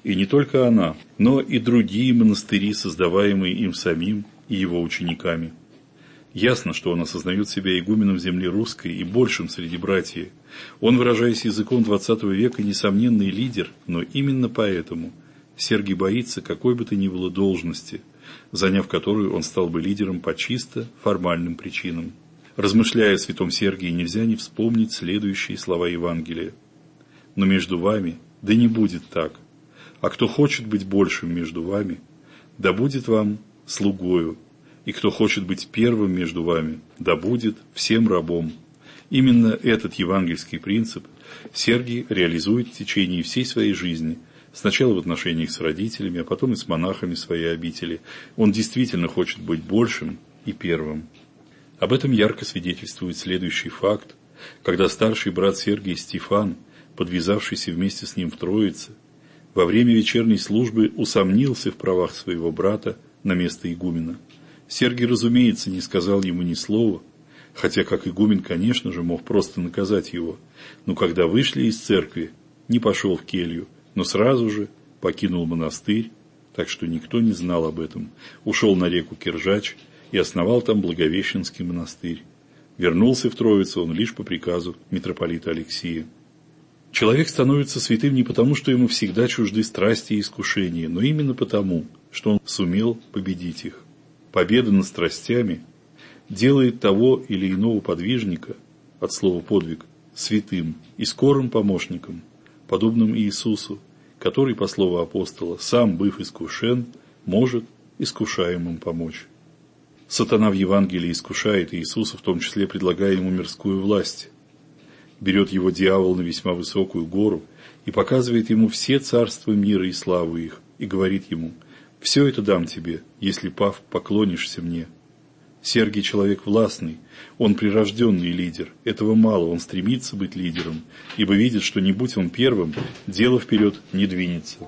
И не только она, но и другие монастыри, создаваемые им самим и его учениками. Ясно, что он осознает себя игуменом земли русской и большим среди братьев. Он, выражаясь языком XX века, несомненный лидер, но именно поэтому Сергий боится какой бы то ни было должности, заняв которую он стал бы лидером по чисто формальным причинам. Размышляя о святом Сергии, нельзя не вспомнить следующие слова Евангелия. «Но между вами да не будет так, а кто хочет быть большим между вами, да будет вам слугою, и кто хочет быть первым между вами, да будет всем рабом». Именно этот евангельский принцип Сергий реализует в течение всей своей жизни, сначала в отношениях с родителями, а потом и с монахами своей обители. Он действительно хочет быть большим и первым. Об этом ярко свидетельствует следующий факт, когда старший брат Сергий Стефан, подвязавшийся вместе с ним в Троице, во время вечерней службы усомнился в правах своего брата на место игумена. Сергий, разумеется, не сказал ему ни слова, хотя как игумен, конечно же, мог просто наказать его, но когда вышли из церкви, не пошел в келью, но сразу же покинул монастырь, так что никто не знал об этом, ушел на реку Киржач и основал там Благовещенский монастырь. Вернулся в Троицу он лишь по приказу митрополита Алексия. Человек становится святым не потому, что ему всегда чужды страсти и искушения, но именно потому, что он сумел победить их. Победа над страстями делает того или иного подвижника, от слова подвиг, святым и скорым помощником, подобным Иисусу, который, по слову апостола, сам, быв искушен, может искушаемым помочь. Сатана в Евангелии искушает Иисуса, в том числе предлагая ему мирскую власть. Берет его дьявол на весьма высокую гору и показывает ему все царства мира и славу их, и говорит ему: «Все это дам тебе, если, пав, поклонишься мне». Сергий человек властный, он прирожденный лидер, этого мало, он стремится быть лидером, ибо видит, что не будь он первым, дело вперед не двинется.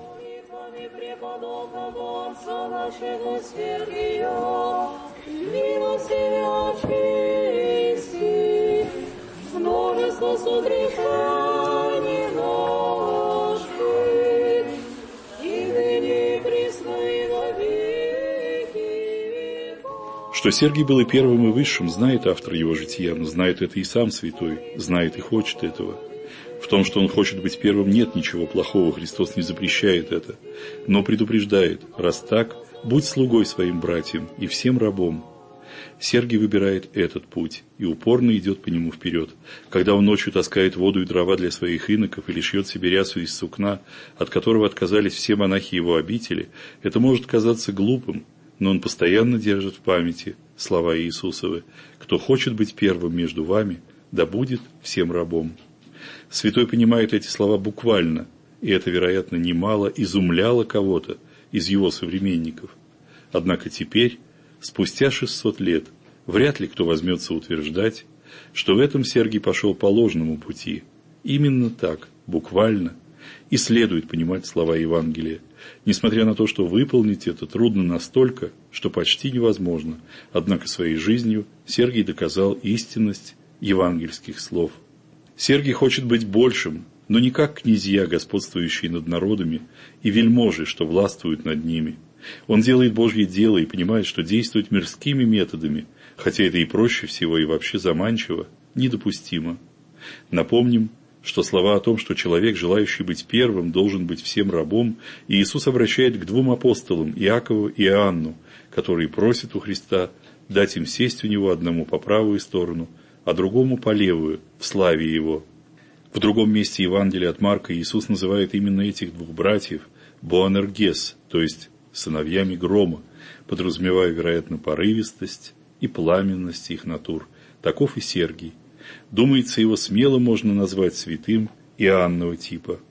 Что Сергий был и первым, и высшим, знает автор его жития, но знает это и сам святой, знает и хочет этого. В том, что он хочет быть первым, нет ничего плохого, Христос не запрещает это, но предупреждает: раз так, будь слугой своим братьям и всем рабом. Сергий выбирает этот путь и упорно идет по нему вперед. Когда он ночью таскает воду и дрова для своих иноков или шьет себе рясу из сукна, от которого отказались все монахи его обители, это может казаться глупым, но он постоянно держит в памяти слова Иисусовы: «Кто хочет быть первым между вами, да будет всем рабом». Святой понимает эти слова буквально, и это, вероятно, немало изумляло кого-то из его современников. Однако теперь, спустя 600 лет, вряд ли кто возьмется утверждать, что в этом Сергий пошел по ложному пути. Именно так, буквально, и следует понимать слова Евангелия, несмотря на то, что выполнить это трудно настолько, что почти невозможно, однако своей жизнью Сергий доказал истинность евангельских слов. Сергий хочет быть большим, но не как князья, господствующие над народами, и вельможи, что властвуют над ними. Он делает Божье дело и понимает, что действовать мирскими методами, хотя это и проще всего, и вообще заманчиво, недопустимо. Напомним, что слова о том, что человек, желающий быть первым, должен быть всем рабом, Иисус обращает к двум апостолам, Иакову и Иоанну, которые просят у Христа дать им сесть у него, одному по правую сторону, а другому по левую, в славе его. В другом месте Евангелия от Марка Иисус называет именно этих двух братьев Боанергес, то есть сыновьями грома, подразумевая, вероятно, порывистость и пламенность их натур. Таков и Сергий. Думается, его смело можно назвать святым Иоаннова типа.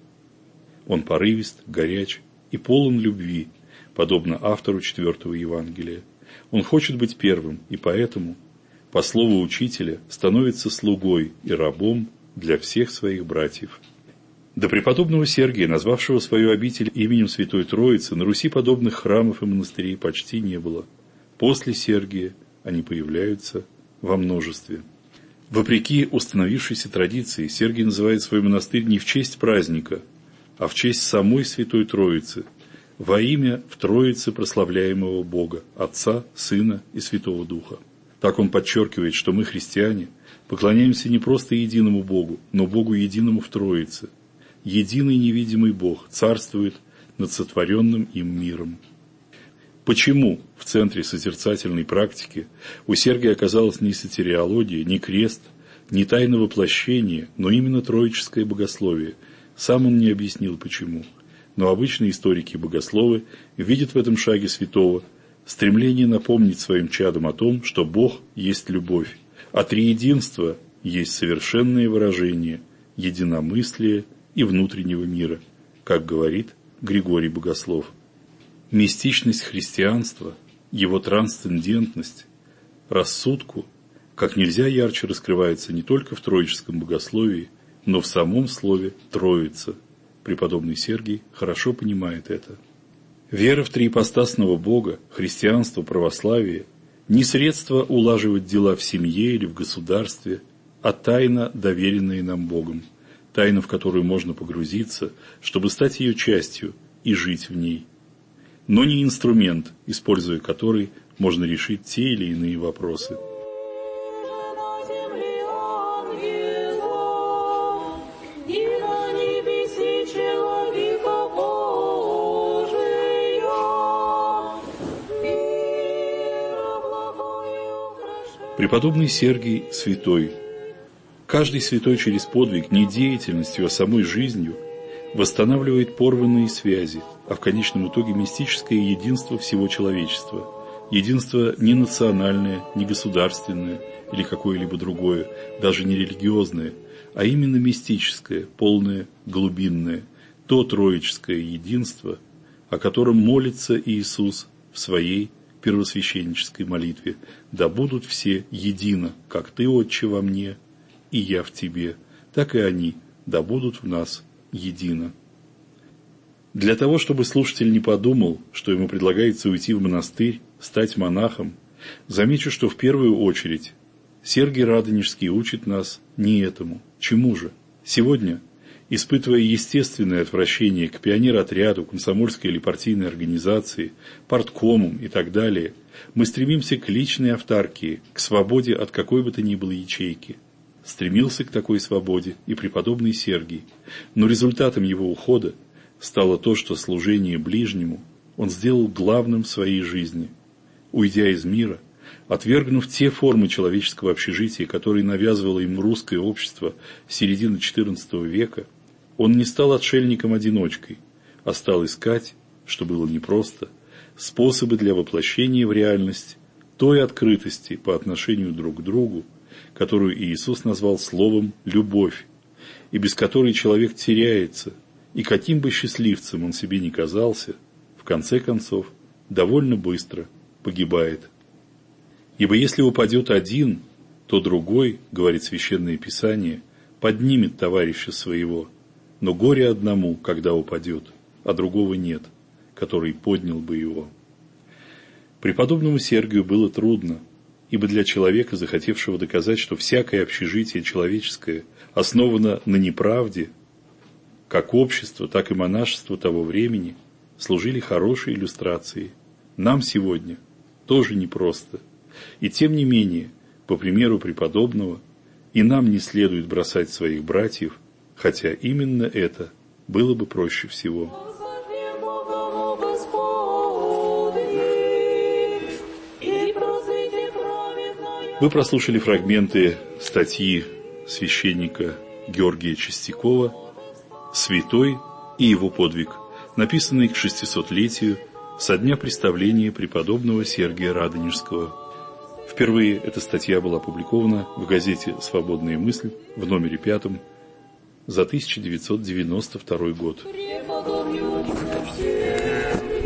Он порывист, горяч и полон любви, подобно автору 4-го Евангелия. Он хочет быть первым, и поэтому, по слову учителя, становится слугой и рабом для всех своих братьев. До преподобного Сергия, назвавшего свою обитель именем Святой Троицы, на Руси подобных храмов и монастырей почти не было. После Сергия они появляются во множестве. Вопреки установившейся традиции, Сергий называет свой монастырь не в честь праздника, а в честь самой Святой Троицы, во имя в Троице прославляемого Бога, Отца, Сына и Святого Духа. Так он подчеркивает, что мы, христиане, поклоняемся не просто единому Богу, но Богу единому в Троице. Единый невидимый Бог царствует над сотворенным им миром. Почему в центре созерцательной практики у Сергия оказалась не сотириология, не крест, не тайна воплощения, но именно троическое богословие? Сам он не объяснил, почему. Но обычные историки-богословы видят в этом шаге святого стремление напомнить своим чадам о том, что Бог есть любовь, а триединство есть совершенное выражение единомыслия и внутреннего мира, как говорит Григорий Богослов. Мистичность христианства, его трансцендентность, рассудку как нельзя ярче раскрывается не только в троическом богословии, но в самом слове «Троица». Преподобный Сергий хорошо понимает это. Вера в триипостасного Бога, христианство, православие – не средство улаживать дела в семье или в государстве, а тайна, доверенная нам Богом, тайна, в которую можно погрузиться, чтобы стать ее частью и жить в ней. Но не инструмент, используя который можно решить те или иные вопросы. Преподобный Сергий святой. Каждый святой через подвиг не деятельностью, а самой жизнью восстанавливает порванные связи, а в конечном итоге мистическое единство всего человечества. Единство не национальное, не государственное или какое-либо другое, даже не религиозное, а именно мистическое, полное, глубинное, то троическое единство, о котором молится Иисус в своей первосвященнической молитве: «Да будут все едино, как Ты, Отче, во мне, и я в Тебе, так и они, да будут в нас едино». Для того, чтобы слушатель не подумал, что ему предлагается уйти в монастырь, стать монахом, замечу, что в первую очередь Сергий Радонежский учит нас не этому. Чему же? Сегодня, испытывая естественное отвращение к пионер-отряду, комсомольской или партийной организации, парткомам и так далее, мы стремимся к личной автаркии, к свободе от какой бы то ни было ячейки. Стремился к такой свободе и преподобный Сергий, но результатом его ухода стало то, что служение ближнему он сделал главным в своей жизни. Уйдя из мира, отвергнув те формы человеческого общежития, которые навязывало ему русское общество с середины XIV века, он не стал отшельником-одиночкой, а стал искать, что было непросто, способы для воплощения в реальность той открытости по отношению друг к другу, которую Иисус назвал словом «любовь», и без которой человек теряется, и каким бы счастливцем он себе ни казался, в конце концов, довольно быстро погибает. Ибо если упадет один, то другой, говорит Священное Писание, поднимет товарища своего, но горе одному, когда упадет, а другого нет, который поднял бы его. Преподобному Сергию было трудно, ибо для человека, захотевшего доказать, что всякое общежитие человеческое основано на неправде, как общество, так и монашество того времени служили хорошей иллюстрацией. Нам сегодня тоже непросто. И тем не менее, по примеру преподобного, и нам не следует бросать своих братьев, хотя именно это было бы проще всего. Вы прослушали фрагменты статьи священника Георгия Чистякова «Святой и его подвиг», написанный к 600-летию со дня представления преподобного Сергия Радонежского. Впервые эта статья была опубликована в газете «Свободная мысль» в номере 5 за 1992 год.